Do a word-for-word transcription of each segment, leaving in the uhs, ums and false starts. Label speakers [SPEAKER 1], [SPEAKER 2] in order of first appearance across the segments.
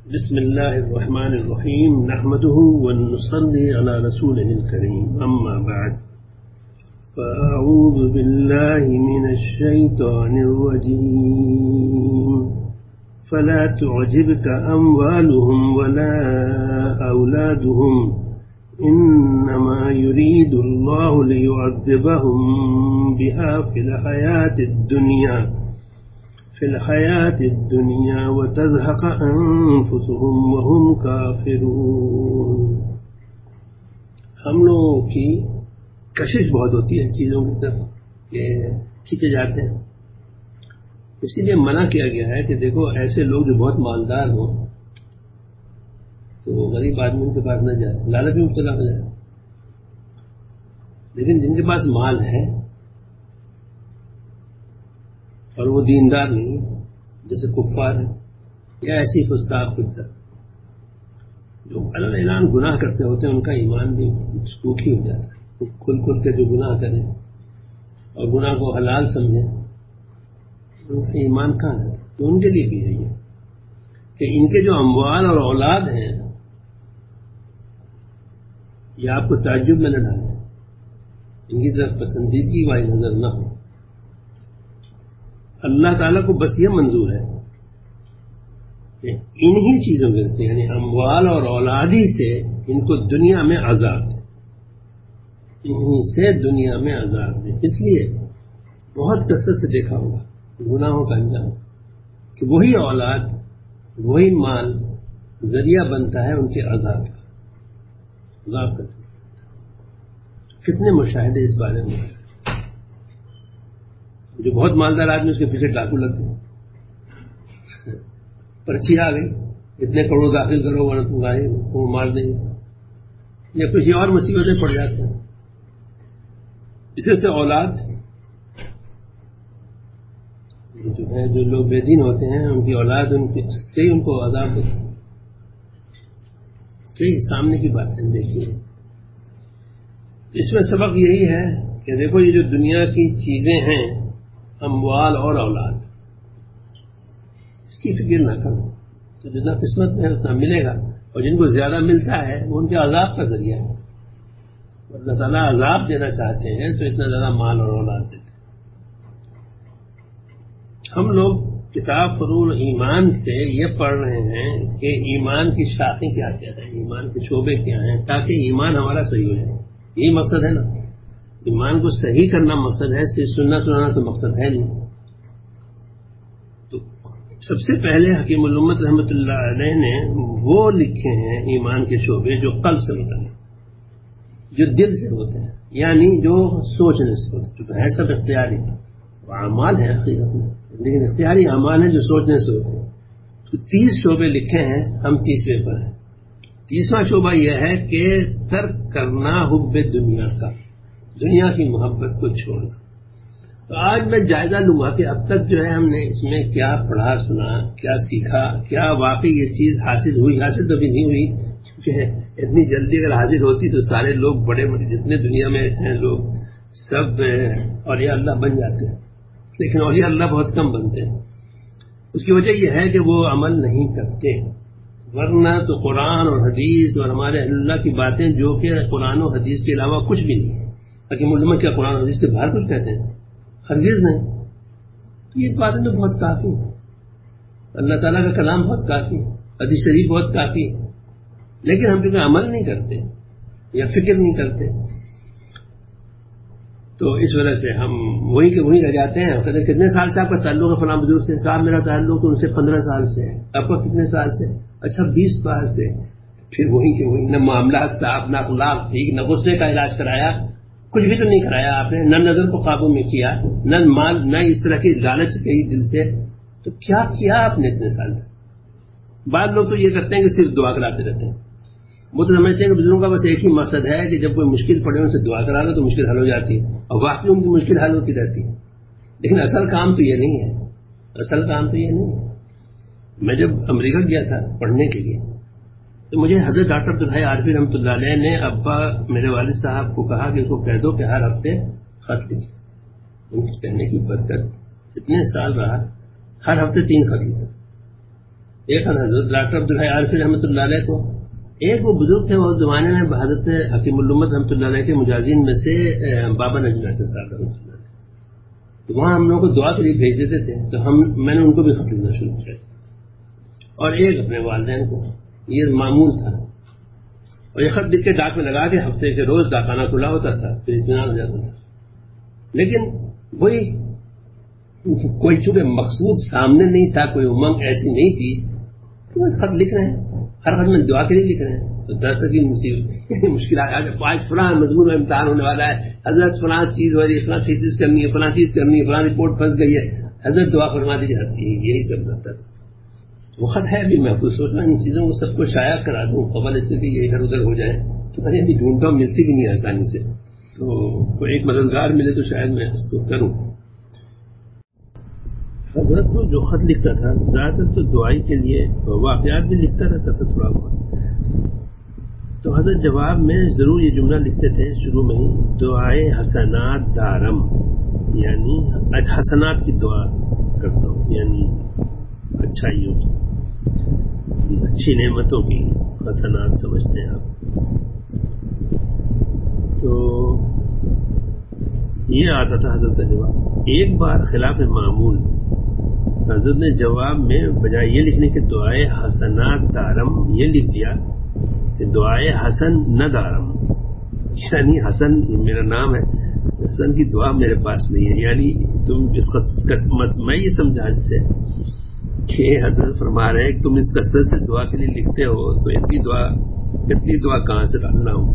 [SPEAKER 1] بسم الله الرحمن الرحيم نحمده ونصلي على رسوله الكريم أما بعد فأعوذ بالله من الشيطان الرجيم فلا تعجبك أموالهم ولا أولادهم إنما يريد الله ليعذبهم بها في الحياة الدنيا في الحياة الدنيا وتزهق أنفسهم وهم كافرون. ہم لوگوں کی کشش بہت ہوتی ہے چیزوں کی طرف کہ کھینچے جاتے ہیں، اسی لیے منع کیا گیا ہے کہ دیکھو ایسے لوگ جو بہت مالدار ہوں تو غریب آدمی ان کے پاس نہ جائے، لالچ میں مبتلا ہو جائے. لیکن جن کے پاس مال ہے اور وہ دیندار نہیں، جیسے کفار ہیں یا ایسی فساق کچھ جو علن اعلان گناہ کرتے ہوتے ہیں، ان کا ایمان بھی مشکوک ہی ہو جاتا ہے. کھل کھل کے جو گناہ کریں اور گناہ کو حلال سمجھیں، ان کا ایمان کہاں ہے؟ تو ان کے لیے بھی ہے یہ کہ ان کے جو اموال اور اولاد ہیں یہ آپ کو تعجب میں نہ ڈالیں، ان کی طرف پسندیدگی والی نظر نہ ہو. اللہ تعالیٰ کو بس یہ منظور ہے کہ انہی چیزوں میں سے یعنی اموال اور اولادی سے ان کو دنیا میں عذاب دے، انہی سے دنیا میں عذاب دے. اس لیے بہت کثرت سے دیکھا ہوگا گناہوں کا انجام کہ وہی اولاد وہی مال ذریعہ بنتا ہے ان کے عذاب کا. عذاب کا کتنے مشاہدے اس بارے میں، جو بہت مالدار آدمی اس کے پیچھے ڈاکو لگتے ہیں، پرچی آ گئی اتنے کروڑ داخل کرو ورنہ تم گائے وہ مار دیں گے، یا کچھ اور مصیبتیں پڑ جاتے ہیں. اسی سے اولاد جو ہے جو لوگ بے دین ہوتے ہیں ان کی اولاد ان کے سے ہی ان کو عذاب ہوتا ہے. یہی سامنے کی بات ہے. دیکھیے اس میں سبق یہی ہے کہ دیکھو یہ جو دنیا کی چیزیں ہیں، اموال اور اولاد، اس کی فکر نہ کرو تو جتنا قسمت میں ہے اتنا ملے گا، اور جن کو زیادہ ملتا ہے وہ ان کے عذاب کا ذریعہ ہے. اللہ تعالیٰ عذاب دینا چاہتے ہیں تو اتنا زیادہ مال اور اولاد دیتے ہیں. ہم لوگ کتاب فروع ایمان سے یہ پڑھ رہے ہیں کہ ایمان کی شاخیں کیا کیا ہیں، ایمان کے شعبے کیا ہیں، تاکہ ایمان ہمارا صحیح ہو جائے. یہی مقصد ہے نا، ایمان کو صحیح کرنا مقصد ہے، صرف سننا سنانا تو مقصد ہے نہیں. تو سب سے پہلے حکیم الامت رحمۃ اللہ علیہ نے وہ لکھے ہیں ایمان کے شعبے جو قلب سے متعلق، جو دل سے ہوتے ہیں، یعنی جو سوچنے سے ہوتے ہیں. جو ہے سب اختیاری اعمال ہیں حقیقت میں، لیکن اختیاری اعمال ہیں جو سوچنے سے ہوتے ہیں. تو تیس شعبے لکھے ہیں، ہم تیسویں پر ہیں. تیسواں شعبہ یہ ہے کہ ترک کرنا حب دنیا کا، دنیا کی محبت کو چھوڑنا. تو آج میں جائزہ لوں گا کہ اب تک جو ہے ہم نے اس میں کیا پڑھا سنا، کیا سیکھا، کیا واقعی یہ چیز حاصل ہوئی. حاصل تو بھی نہیں ہوئی کیونکہ اتنی جلدی اگر حاصل ہوتی تو سارے لوگ بڑے بڑے جتنے دنیا میں ہیں لوگ سب اولیاء اللہ بن جاتے ہیں، لیکن اولیاء اللہ بہت کم بنتے ہیں. اس کی وجہ یہ ہے کہ وہ عمل نہیں کرتے. ورنہ تو قرآن اور حدیث اور ہمارے اہل اللہ کی باتیں جو کہ قرآن و حدیث کے علاوہ کچھ بھی نہیں ہے. حکیم الامت کیا قرآن و حدیث سے باہر کچھ کہتے ہیں؟ ہرگز نہیں. تو یہ باتیں تو بہت کافی ہیں. اللہ تعالیٰ کا کلام بہت کافی ہے، حدیث شریف بہت کافی ہے. لیکن ہم چونکہ عمل نہیں کرتے یا فکر نہیں کرتے تو اس وجہ سے ہم وہی کہ وہی رہ جاتے ہیں. کہتے ہیں کتنے سال سے آپ کا تعلق ہے فلاں بزرگ سے؟ صاحب میرا تعلق ان سے پندرہ سال سے ہے. آپ کا کتنے سال سے؟ اچھا بیس سال سے. پھر وہی کہ وہی، نہ معاملات صاحب، نہ اخلاق ٹھیک، نہ غصے کا علاج کرایا، کچھ بھی تو نہیں کرایا آپ نے. نہ نظر کو قابو میں کیا، نہ مال، نہ اس طرح کی لالچ گئی دل سے. تو کیا کیا آپ نے اتنے سال تک؟ بعض لوگ تو یہ کرتے ہیں کہ صرف دعا کراتے رہتے ہیں. وہ تو سمجھتے ہیں کہ بزرگوں کا بس ایک ہی مقصد ہے کہ جب کوئی مشکل پڑے ان سے دعا کرا لو تو مشکل حل ہو جاتی ہے، اور واقعی ان کی مشکل حل ہوتی رہتی ہے. لیکن اصل کام تو یہ نہیں ہے. اصل کام تو یہ نہیں ہے. میں جب امریکہ گیا تھا پڑھنے کے لیے تو مجھے حضرت ڈاکٹر عبدالحی عارفی رحمۃ اللہ علیہ نے ابا میرے والد صاحب کو کہا کہ اس کو کہہ دو کہ ہر ہفتے خط لکھے. ان کے کہنے کی برکت اتنے سال رہا، ہر ہفتے تین خط لکھے. ایک حضرت ڈاکٹر عبدالحی عارفی رحمۃ اللہ علیہ کو، ایک وہ بزرگ تھے وہ زمانے میں حضرت حکیم الامت رحمۃ اللہ علیہ کے مجازین میں سے بابا نجم احسن صاحب رحمۃ اللہ علیہ، تو وہاں ہم لوگوں کو دعا کے لیے بھیج دیتے تھے، تو ہم میں نے ان کو بھی خط لکھنا شروع کیا اور ایک اپنے والدین کو، یہ معمول تھا، اور یہ خط لکھ کے ڈاک میں لگا کے ہفتے کے روز ڈاکخانہ کھلا ہوتا تھا، پھر اطمینان ہو جاتا تھا. لیکن وہی کوئی چونکہ مقصود سامنے نہیں تھا، کوئی امنگ ایسی نہیں تھی، بس خط لکھ رہے ہیں، ہر خط میں دعا کے لیے لکھ رہے ہیں. تو درد کی مصیبت مشکلات آ گئی، آج فلاں مضمون میں امتحان ہونے والا ہے، حضرت فلاں چیز ہو رہی ہے، فلاں تھیسس کرنی ہے، فلاں چیز کرنی ہے، فلاں رپورٹ پھنس گئی ہے، حضرت دعا فرما دیجیے، یہی سب رہتا تھا. وہ خط ہے ابھی محفوظ، سوچ رہا ان چیزوں کو سب کو شائع کرا دوں قبل اس سے کہ یہ ادھر ادھر ہو جائے، تو میں ابھی ڈھونڈتا ہوں، ملتی بھی نہیں آسانی سے، تو کوئی ایک مددگار ملے تو شاید میں اس کو کروں. حضرت کو جو خط لکھتا تھا زیادہ تر تو دعائی کے لیے واقعات بھی لکھتا رہتا تھا تھوڑا بہت، تو حضرت جواب میں ضرور یہ جملہ لکھتے تھے شروع میں ہی، دعائے حسنات دارم، یعنی حسنات کی دعا کرتا ہوں، یعنی اچھائیوں کی، اچھی نعمتوں کی حسنات سمجھتے ہیں آپ. تو یہ آتا تھا حضرت کا جواب. ایک بار خلاف معمول حضرت نے جواب میں بجائے یہ لکھنے کے دعائے حسنات دارم یہ لکھ دیا کہ دعائے حسن نہ دارم، یعنی حسن میرا نام ہے، حسن کی دعا میرے پاس نہیں ہے. یعنی تم اس قسمت، میں یہ سمجھا اس سے کہ حضرت فرما رہے ہیں کہ تم اس کثرت سے دعا کے لیے لکھتے ہو تو اتنی دعا اتنی دعا کہاں سے ڈالنا ہوں.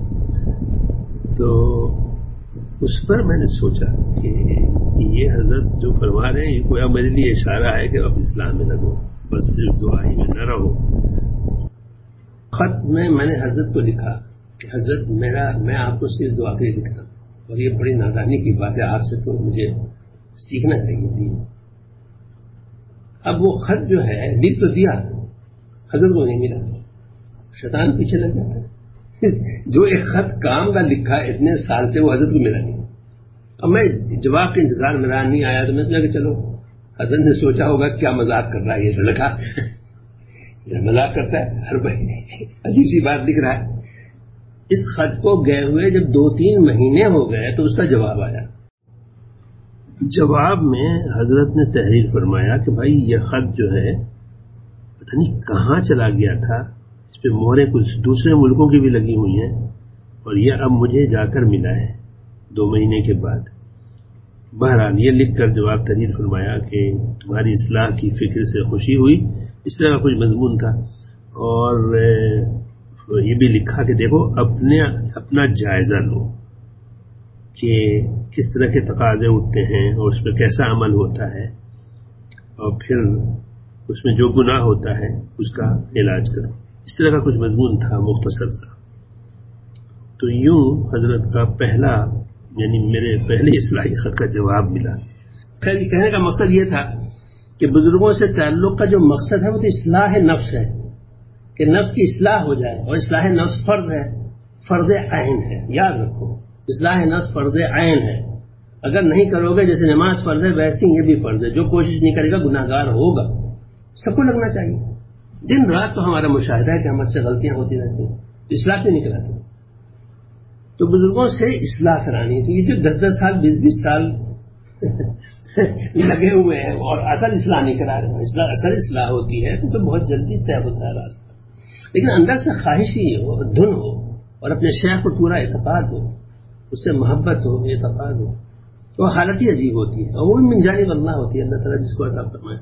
[SPEAKER 1] تو اس پر میں نے سوچا کہ یہ حضرت جو فرما رہے ہیں یہ کوئی میرے لیے اشارہ ہے کہ اب اسلام میں نہ دو، بس صرف دعائی میں نہ رہو. خط میں میں نے حضرت کو لکھا کہ حضرت میرا میں آپ کو صرف دعا کے لیے لکھ رہا ہوں، اور یہ بڑی نادانی کی بات ہے، آپ سے تو مجھے سیکھنا چاہیے تھی. اب وہ خط جو ہے لکھ تو دیا، حضرت کو نہیں ملا، شیطان پیچھے لگ جاتا ہے. جو ایک خط کام کا لکھا اتنے سال سے وہ حضرت کو ملا نہیں. اب میں جواب کے انتظار میں رہا، نہیں آیا تو میں سمجھا کہ چلو حضرت نے سوچا ہوگا کیا مذاق کر رہا ہے یہ لڑکا، یہ مذاق کرتا ہے ہر بھائی، عجیب سی بات لکھ رہا ہے. اس خط کو گئے ہوئے جب دو تین مہینے ہو گئے تو اس کا جواب آیا. جواب میں حضرت نے تحریر فرمایا کہ بھائی یہ خط جو ہے پتہ نہیں کہاں چلا گیا تھا، اس پہ مہریں کچھ دوسرے ملکوں کی بھی لگی ہوئی ہیں، اور یہ اب مجھے جا کر ملا ہے دو مہینے کے بعد. بہرحال یہ لکھ کر جواب تحریر فرمایا کہ تمہاری اصلاح کی فکر سے خوشی ہوئی، اس طرح کا کچھ مضمون تھا. اور یہ بھی لکھا کہ دیکھو اپنے اپنا جائزہ لو کہ کس طرح کے تقاضے اٹھتے ہیں اور اس پہ کیسا عمل ہوتا ہے، اور پھر اس میں جو گناہ ہوتا ہے اس کا علاج کرو. اس طرح کا کچھ مضمون تھا مختصر سا. تو یوں حضرت کا پہلا یعنی میرے پہلے اصلاحی خط کا جواب ملا. خیر کہنے کا مقصد یہ تھا کہ بزرگوں سے تعلق کا جو مقصد ہے وہ تو اصلاح نفس ہے، کہ نفس کی اصلاح ہو جائے، اور اصلاح نفس فرض ہے، فرض عین ہے. یاد رکھو اصلاح نفس فرض عین ہے. اگر نہیں کرو گے جیسے نماز فرض ہے ویسے یہ بھی فرض ہے. جو کوشش نہیں کرے گا گناہ گار ہوگا. سب کو لگنا چاہیے. دن رات تو ہمارا مشاہدہ ہے کہ ہم سے غلطیاں ہوتی رہتی ہیں، اصلاح کیوں نہیں کراتے؟ تو بزرگوں سے اصلاح کرانی تھی. یہ جو دس دس سال بیس بیس سال لگے ہوئے ہیں اور اصل اصلاح نہیں کرا رہے ہیں، اصل اصلاح ہوتی ہے تو بہت جلدی طے ہوتا ہے راستہ. لیکن اندر سے خواہش ہی ہو، دھن ہو، اور اپنے شیخ پر پورا اعتقاد ہو، اس سے محبت ہو، اعتقاد ہو، تو حالت ہی عجیب ہوتی ہے. اور وہ بھی من جانب اللہ ہوتی ہے، اللہ تعالیٰ جس کو عطا فرمائے.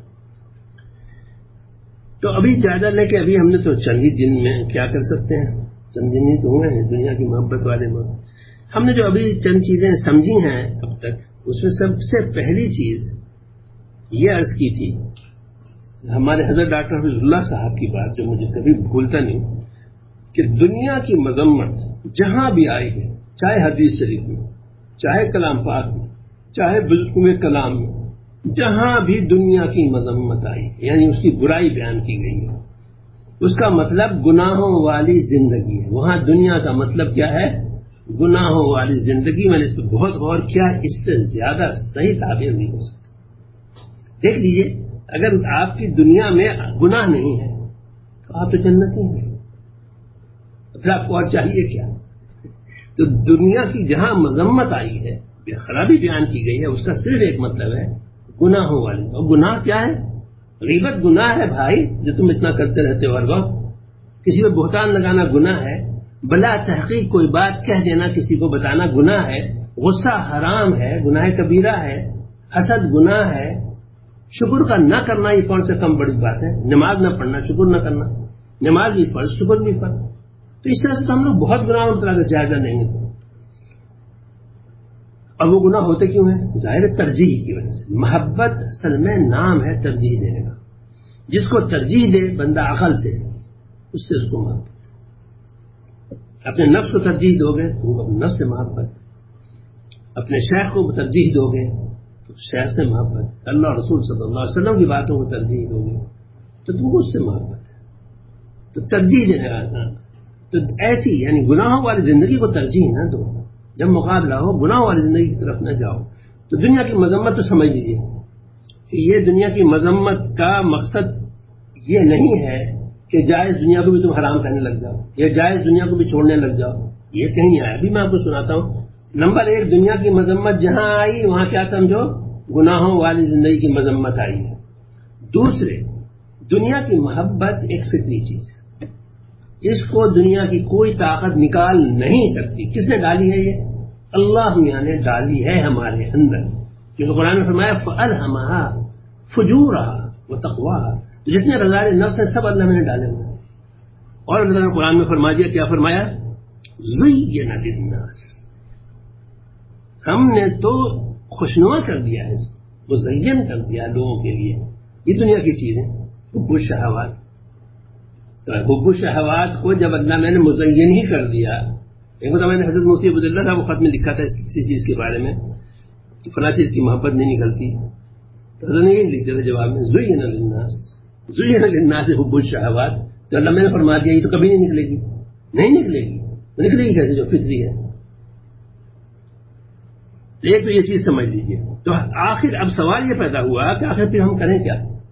[SPEAKER 1] تو ابھی جائزہ لے کے ابھی ہم نے تو چند ہی دن میں کیا کر سکتے ہیں، چند دن ہی تو ہوئے ہیں دنیا کی محبت والے میں. ہم نے جو ابھی چند چیزیں سمجھی ہیں اب تک، اس میں سب سے پہلی چیز یہ عرض کی تھی ہمارے حضرت ڈاکٹر حفیظ اللہ صاحب کی بات جو مجھے کبھی بھولتا نہیں، کہ دنیا کی مذمت جہاں بھی آئی ہے، چاہے حدیث شریف میں، چاہے کلام پاک میں، چاہے بزرگوں کلام میں، جہاں بھی دنیا کی مذمت آئی یعنی اس کی برائی بیان کی گئی ہے، اس کا مطلب گناہوں والی زندگی ہے. وہاں دنیا کا مطلب کیا ہے؟ گناہوں والی زندگی. میں نے اس پہ بہت غور کیا، اس سے زیادہ صحیح تعبیر نہیں ہو سکتی. دیکھ لیجئے اگر آپ کی دنیا میں گناہ نہیں ہے تو آپ تو جنتی ہیں، پھر آپ کو اور چاہیے کیا؟ تو دنیا کی جہاں مذمت آئی ہے، خرابی بیان کی گئی ہے، اس کا صرف ایک مطلب ہے گناہوں والے. اور گناہ کیا ہے؟ غیبت گناہ ہے بھائی، جو تم اتنا کرتے رہتے ہو ہر وقت. کسی پہ بہتان لگانا گناہ ہے، بلا تحقیق کوئی بات کہہ دینا کسی کو بتانا گناہ ہے، غصہ حرام ہے، گناہ کبیرہ ہے، حسد گناہ ہے، شکر کا نہ کرنا یہ کون سے کم بڑی بات ہے؟ نماز نہ پڑھنا، شکر نہ کرنا، نماز بھی فرض، شکر بھی فرض. تو اس طرح سے تو ہم لوگ بہت گناہ مبتلا کا جائزہ لیں گے. اور وہ گناہ ہوتے کیوں ہیں؟ ظاہر ترجیح کی وجہ سے. محبت اصل میں نام ہے ترجیح دینے کا. جس کو ترجیح دے بندہ عقل سے، اس سے اس کو محبت. اپنے نفس کو ترجیح دو گے تو اپنے نفس سے محبت، اپنے شیخ کو ترجیح دو گے تو شیخ سے محبت، اللہ رسول صلی اللہ علیہ وسلم کی باتوں کو ترجیح دو گے تو تم کو اس سے محبت ہے. تو ترجیح دینے کا تو ایسی یعنی گناہوں والی زندگی کو ترجیح نہ دو. جب مقابلہ ہو گناہوں والی زندگی کی طرف نہ جاؤ. تو دنیا کی مذمت تو سمجھ لیجیے کہ یہ دنیا کی مذمت کا مقصد یہ نہیں ہے کہ جائز دنیا کو بھی تم حرام کرنے لگ جاؤ یا جائز دنیا کو بھی چھوڑنے لگ جاؤ. یہ کہیں نہیں آیا. ابھی میں آپ کو سناتا ہوں. نمبر ایک، دنیا کی مذمت جہاں آئی وہاں کیا سمجھو؟ گناہوں والی زندگی کی مذمت آئی ہے. دوسرے، دنیا کی محبت ایک فطری چیز ہے، اس کو دنیا کی کوئی طاقت نکال نہیں سکتی. کس نے ڈالی ہے؟ یہ اللہ میاں نے ڈالی ہے ہمارے اندر. کیونکہ قرآن میں فرمایا فَأَلْهَمَهَا فُجُورَهَا وَتَقْوَاهَا. تو جتنے رذائل نفس ہیں سب اللہ میں نے ڈالے ہوئے. اور اللہ نے قرآن میں فرما دیا، کیا فرمایا؟ زُيِّنَ لِلنَّاسِ. ہم نے تو خوشنما کر دیا ہے، اس کو مزین کر دیا لوگوں کے لیے. یہ دنیا کی چیزیں حب الشہوات. تو حب الشہوات کو جب اللہ میں نے مزین ہی کر دیا. ایک بتا میں نے حضرت مفتی عبداللہ صاحب کو خط میں لکھا تھا کسی چیز کے بارے میں کہ فلاں چیز کی محبت نہیں نکلتی، تو حضرت نے یہی لکھ دیا تھا جواب میں، زُيِّنَ لِلنَّاسِ زُيِّنَ لِلنَّاسِ حب الشہوات. تو اللہ میں نے فرما دیا یہ تو کبھی نہیں نکلے گی. نہیں نکلے گی. نکلے گی کیسے جو فطری ہے؟ ایک تو یہ چیز سمجھ لیجیے. تو آخر اب سوال یہ پیدا ہوا کہ آخر پھر ہم کریں کیا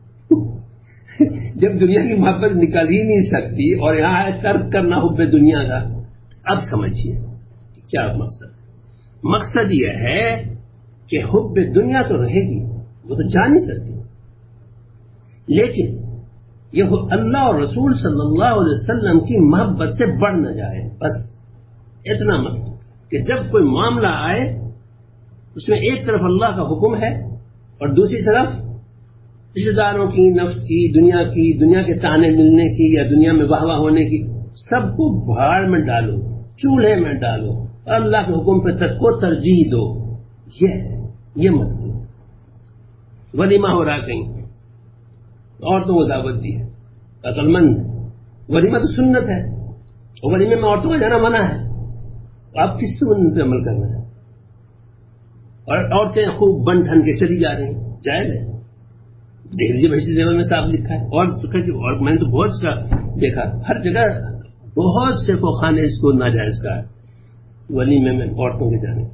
[SPEAKER 1] جب دنیا کی محبت نکل ہی نہیں سکتی اور یہاں ہے ترک کرنا حب دنیا کا. اب سمجھیے کیا مقصد ہے. مقصد یہ ہے کہ حب دنیا تو رہے گی، وہ تو جا نہیں سکتی، لیکن یہ اللہ اور رسول صلی اللہ علیہ وسلم کی محبت سے بڑھ نہ جائے. بس اتنا مطلب کہ جب کوئی معاملہ آئے اس میں ایک طرف اللہ کا حکم ہے اور دوسری طرف رشتہ داروں کی، نفس کی، دنیا کی، دنیا کے تانے ملنے کی یا دنیا میں واہ واہ ہونے کی، سب کو بھاڑ میں ڈالو، چولہے میں ڈالو اور اللہ کے حکم پہ تک کو ترجیح دو. یہ ہے یہ مطلب. ولیمہ ہو رہا کہیں، عورتوں کو دعوت دی ہے، عقل مند ہے. ولیمہ تو سنت ہے اور ولیمے میں عورتوں کا جانا منع ہے. آپ کس سنت پہ عمل کر رہے ہیں؟ اور عورتیں خوب بن ٹھن کے چلی جا رہی ہیں. جائز ہے؟ دیکھ لیجیے بہشتی زیور میں صاحب لکھا ہے. اور اور میں نے تو بہت کا دیکھا، ہر جگہ بہت سے فوخانے اس کو ناجائز کا ہے ولیمے میں عورتوں کے جانے.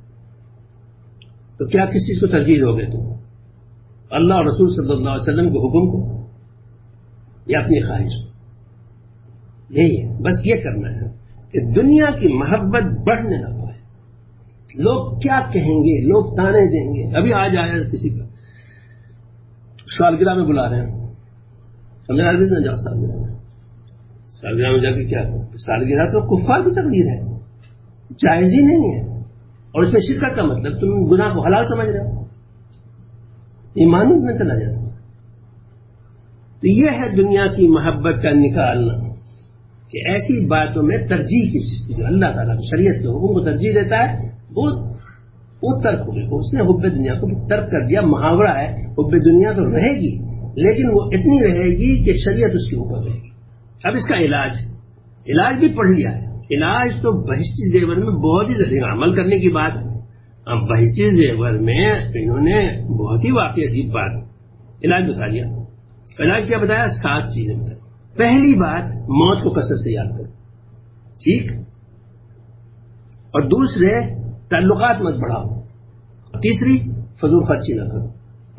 [SPEAKER 1] تو کیا کس چیز کو ترجیح دو گے تم؟ اللہ اور رسول صلی اللہ علیہ وسلم کے حکم کو یا اپنی خواہش کو؟ یہی ہے. بس یہ کرنا ہے کہ دنیا کی محبت بڑھنے نہ پائے. لوگ کیا کہیں گے، لوگ تانے دیں گے. ابھی آج آیا کسی کا سالگرہ میں بلا رہے ہیں، سمجھا نہ جاؤ سالگرہ میں. سالگرہ میں جا کے کیا کرو؟ سالگرہ تو کفار کی تقریر ہے، جائز ہی نہیں ہے. اور اس میں شرکت کا مطلب تم گناہ کو حلال سمجھ رہے ہو، ایمان نہ چلا جاتا. تو یہ ہے دنیا کی محبت کا نکالنا کہ ایسی باتوں میں ترجیح کسی کی جو اللہ تعالیٰ کی شریعت کے حکم کو ترجیح دیتا ہے وہ وہ ترک ہو گئی. اس نے حب دنیا کو ترک کر دیا. محاورہ ہے، حب دنیا تو رہے گی لیکن وہ اتنی رہے گی کہ شریعت اس کے اوپر رہے گی. اب اس کا علاج علاج بھی پڑھ لیا ہے. علاج تو بہشتی زیور میں بہت ہی ذریعہ عمل کرنے کی بات ہے. اب بہشتی زیور میں انہوں نے بہت ہی واقعی عجیب بات علاج بتا دیا. علاج کیا بتایا؟ سات چیزیں بتائی. پہلی بات، موت کو کثرت سے یاد کرو، ٹھیک. اور دوسرے، تعلقات مت بڑھاؤ. تیسری، فضول خرچی نہ کرو.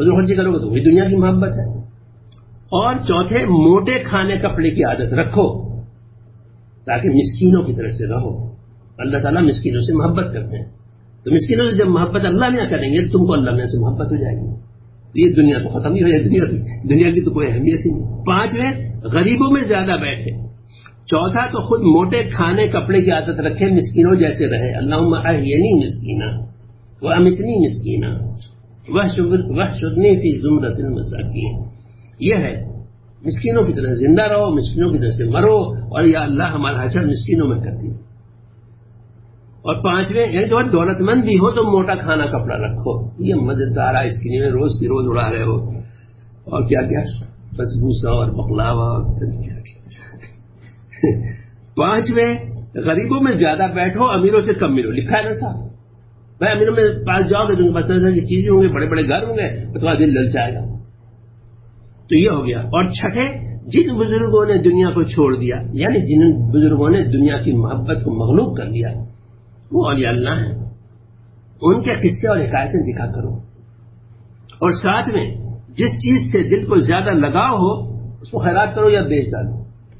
[SPEAKER 1] فضول خرچی کرو گے تو وہی دنیا کی محبت ہے. اور چوتھے موٹے کھانے کپڑے کی عادت رکھو تاکہ مسکینوں کی طرح سے رہو. اللہ تعالیٰ مسکینوں سے محبت کرتے ہیں, تو مسکینوں سے جب محبت اللہ نہ کریں گے تم کو اللہ میں سے محبت ہو جائے گی, تو یہ دنیا تو ختم ہی ہو جائے گی, دنیا کی تو کوئی اہمیت ہی نہیں. پانچویں غریبوں میں زیادہ بیٹھے. چوتھا تو خود موٹے کھانے کپڑے کی عادت رکھے, مسکینوں جیسے رہے. اللہم احینی مسکینہ وامیتنی مسکینہ واحشرنی فی زمرۃ المساکین. یہ ہے مسکینوں کی طرح زندہ رہو, مسکینوں کی طرح سے مرو, اور یا اللہ ہمارا حشر مسکینوں میں کر دی. اور پانچویں یعنی جو دولت مند بھی ہو تو موٹا کھانا کپڑا رکھو. یہ مزیدار آئس کریم روز کی روز اڑا رہے ہو, اور کیا کیا بسبوسہ اور بقلاوہ اور کیا کیا. پانچویں غریبوں میں زیادہ بیٹھو, امیروں سے کم ملو. لکھا ہے نا صاحب, بھائی امیروں میں پاس جاؤ گے تم کے پاس چیزیں ہوں گے, بڑے بڑے گھر ہوں گے, تو تمہارا دل للچائے گا. تو یہ ہو گیا. اور چھٹے, جن بزرگوں نے دنیا کو چھوڑ دیا, یعنی جن بزرگوں نے دنیا کی محبت کو مغلوب کر دیا, وہ اولیاء اللہ ہیں, ان کے قصے اور حکایتیں دکھا کرو. اور ساتھ میں جس چیز سے دل کو زیادہ لگاؤ ہو اس کو خیرات کرو یا بیچ ڈالو,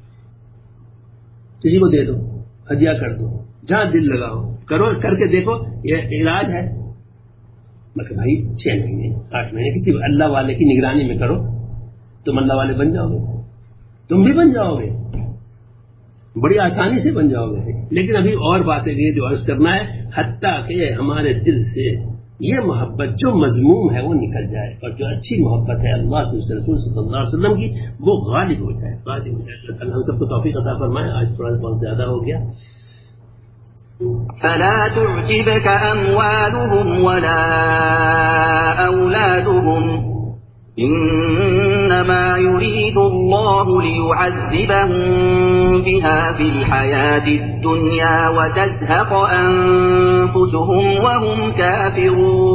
[SPEAKER 1] کسی کو دے دو, ہدیہ کر دو, جہاں دل لگاؤ کرو. کر کے دیکھو یہ علاج ہے. مطلب بھائی چھ مہینے آٹھ مہینے کسی اللہ والے کی نگرانی میں کرو, تم اللہ والے بن جاؤ گے, تم بھی بن جاؤ گے, بڑی آسانی سے بن جاؤ گے. لیکن ابھی اور باتیں بھی جو عرض کرنا ہے, حتیٰ کہ ہمارے دل سے یہ محبت جو مذموم ہے وہ نکل جائے, اور جو اچھی محبت ہے اللہ کے رسول صلی اللہ علیہ وسلم کی وہ غالب ہو جائے, غالب ہو جائے. اللہ تعالیٰ ہم سب کو توفیق عطا فرمائے. آج تھوڑا بہت زیادہ ہو گیا.
[SPEAKER 2] فلا تعجبك أموالهم ولا أولادهم إنما يريد الله ليعذبهم بها في الحياة الدنيا وتزهق أنفسهم وهم كافرون.